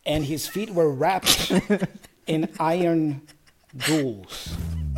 and his feet were wrapped in iron jewels.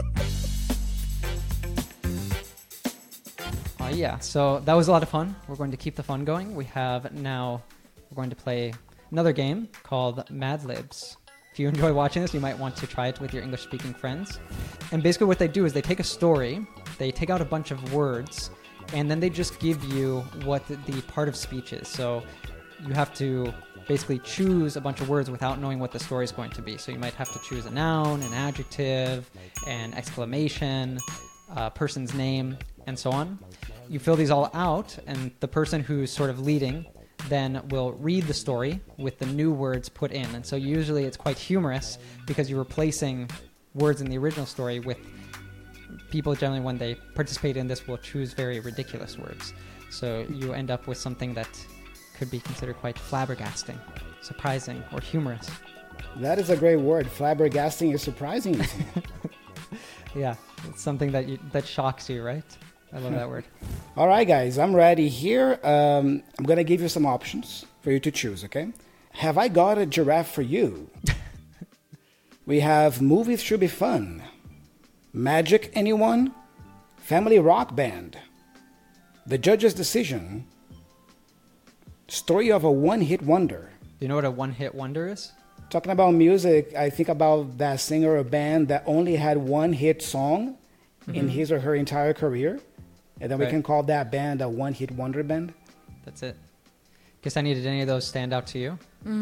Yeah, so that was a lot of fun. We're going to keep the fun going. We're going to play another game called Mad Libs. If you enjoy watching this, you might want to try it with your English-speaking friends. And basically what they do is they take a story, they take out a bunch of words, and then they just give you what the part of speech is. So you have to basically choose a bunch of words without knowing what the story is going to be. So you might have to choose a noun, an adjective, an exclamation, a person's name, and so on. You fill these all out, and the person who's sort of leading then will read the story with the new words put in. And so usually it's quite humorous because you're replacing words in the original story with people generally when they participate in this will choose very ridiculous words. So you end up with something that could be considered quite flabbergasting, surprising, or humorous. That is a great word. Flabbergasting is surprising. Yeah, it's something that shocks you, right? I love that word. All right, guys, I'm ready here. I'm going to give you some options for you to choose, okay? Have I got a giraffe for you? We have movies should be fun. Magic anyone? Family rock band. The judge's decision. Story of a one-hit wonder. Do you know what a one-hit wonder is? Talking about music, I think about that singer or band that only had one hit song in his or her entire career. And then we can call that band a one-hit wonder band. That's it. Ksenia, did any of those stand out to you?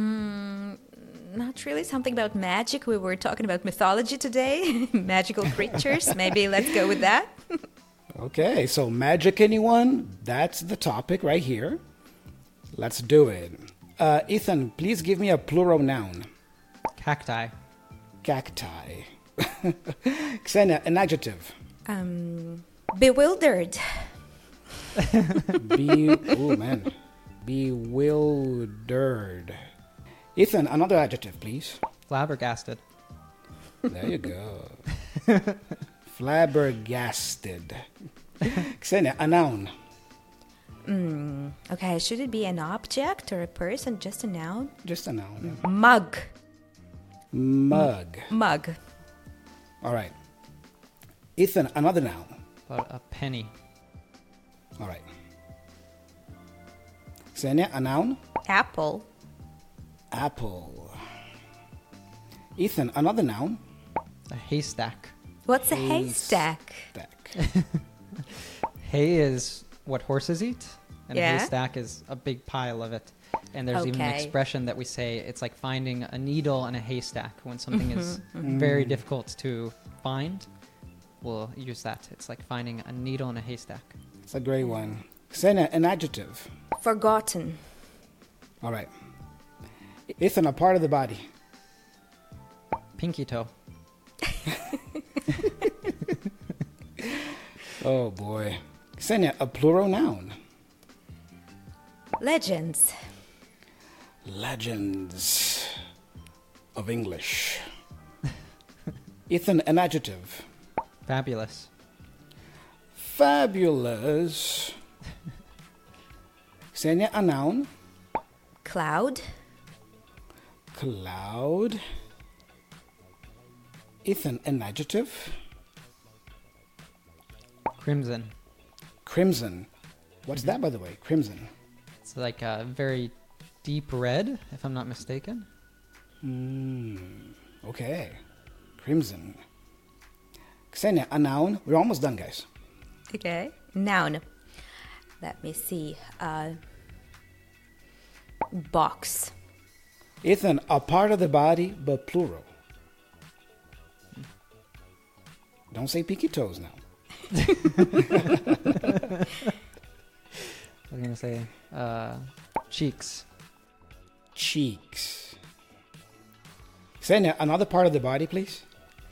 Not really. Something about magic. We were talking about mythology today. Magical creatures. Maybe let's go with that. Okay, so magic anyone? That's the topic right here. Let's do it. Ethan, please give me a plural noun. Cacti. Cacti. Ksenia, an adjective. Bewildered. Bewildered. Ethan, another adjective, please. Flabbergasted. There you go. Flabbergasted. Ksenia, a noun. Okay, should it be an object or a person? Just a noun? Just a noun. Mug. Mug. Mug. All right. Ethan, another noun. About a penny. All right. Ksenia, a noun. Apple. Apple. Ethan, another noun. A haystack. What's a haystack? Hay is what horses eat, and a Yeah. haystack is a big pile of it. And there's even an Okay. expression that we say, it's like finding a needle in a haystack. When something is very difficult to find, we'll use that. It's like finding a needle in a haystack. It's a great one. Ksenia, an adjective. Forgotten. All right. Ethan, a part of the body. Pinky toe. Oh, boy. Ksenia, a plural noun. Legends. Legends of English. Ethan, an adjective. Fabulous. Fabulous. Ksenia, a noun. Cloud. Cloud. Ethan, an adjective. Crimson. Crimson. What's that, by the way? Crimson. It's like a very deep red, if I'm not mistaken. Okay. Crimson. Ksenia, a noun. We're almost done, guys. Okay. Noun. Let me see. Box. Ethan, a part of the body, but plural. Don't say pinky toes now. I was going to say cheeks. Cheeks. Ksenia, another part of the body, please.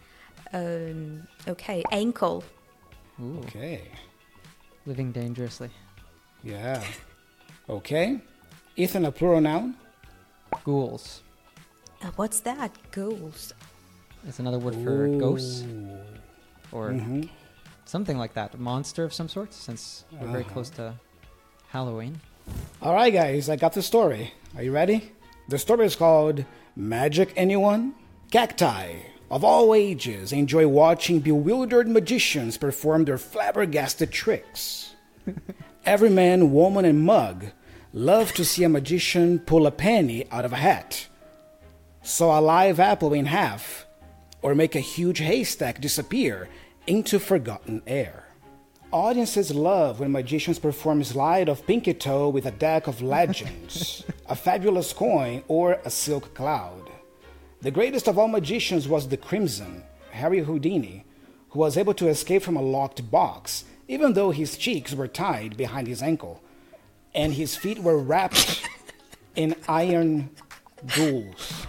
Okay. Ankle. Ooh, Okay. living dangerously. Yeah. Okay. Ethan, a plural noun. Ghouls. What's that? Ghouls. It's another word for ghosts Ooh. or something like that. A monster of some sort, since we're very close to Halloween. All right, guys. I got the story. Are you ready? The story is called Magic Anyone? Cacti of all ages enjoy watching bewildered magicians perform their flabbergasted tricks. Every man, woman, and mug love to see a magician pull a penny out of a hat, saw a live apple in half, or make a huge haystack disappear into forgotten air. Audiences love when magicians perform slide of pinky toe with a deck of legends, a fabulous coin, or a silk cloud. The greatest of all magicians was the Crimson, Harry Houdini, who was able to escape from a locked box, even though his cheeks were tied behind his ankle, and his feet were wrapped in iron jewels.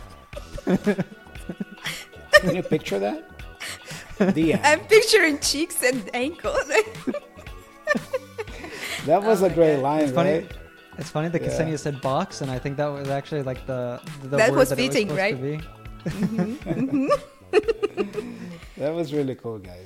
Can you picture that? The end. I'm picturing cheeks and ankles. That was a great line, It's funny. right? It's funny that Ksenia said box, and I think that was actually like the That word was that fitting, it was supposed right? to be. That was really cool, guys.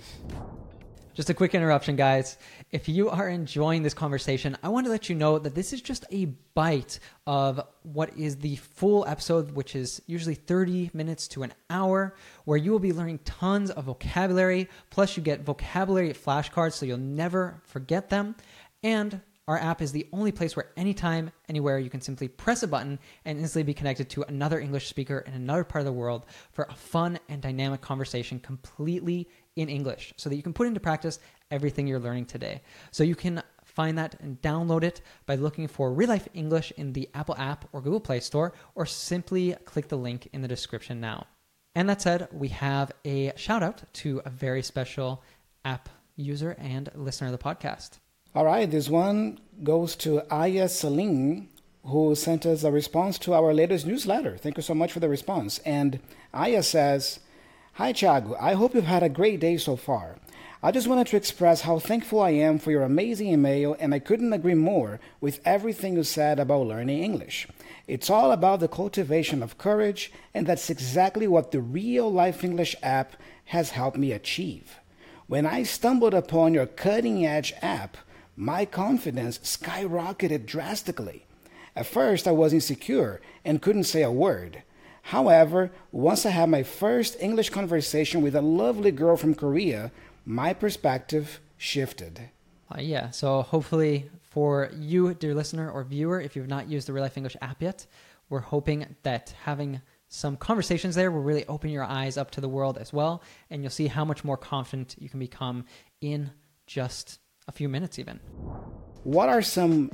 Just a quick interruption, guys. If you are enjoying this conversation, I want to let you know that this is just a bite of what is the full episode, which is usually 30 minutes to an hour, where you will be learning tons of vocabulary. Plus, you get vocabulary flashcards, so you'll never forget them. And our app is the only place where anytime, anywhere, you can simply press a button and instantly be connected to another English speaker in another part of the world for a fun and dynamic conversation completely in English, so that you can put into practice everything you're learning today. So you can find that and download it by looking for Real Life English in the Apple app or Google Play Store, or simply click the link in the description now. And that said, we have a shout out to a very special app user and listener of the podcast. All right, this one goes to Aya Salim, who sent us a response to our latest newsletter. Thank you so much for the response. And Aya says, "Hi, Thiago. I hope you've had a great day so far. I just wanted to express how thankful I am for your amazing email, and I couldn't agree more with everything you said about learning English. It's all about the cultivation of courage, and that's exactly what the Real Life English app has helped me achieve. When I stumbled upon your cutting-edge app, my confidence skyrocketed drastically. At first, I was insecure and couldn't say a word. However, once I had my first English conversation with a lovely girl from Korea, my perspective shifted." Yeah, so hopefully for you, dear listener or viewer, if you've not used the Real Life English app yet, we're hoping that having some conversations there will really open your eyes up to the world as well, and you'll see how much more confident you can become in just a few minutes even. What are some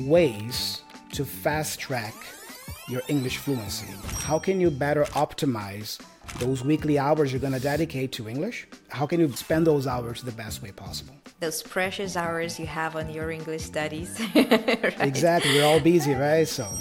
ways to fast track your English fluency? How can you better optimize those weekly hours you're going to dedicate to English? How can you spend those hours the best way possible? Those precious hours you have on your English studies. Right? Exactly. We're all busy, right? So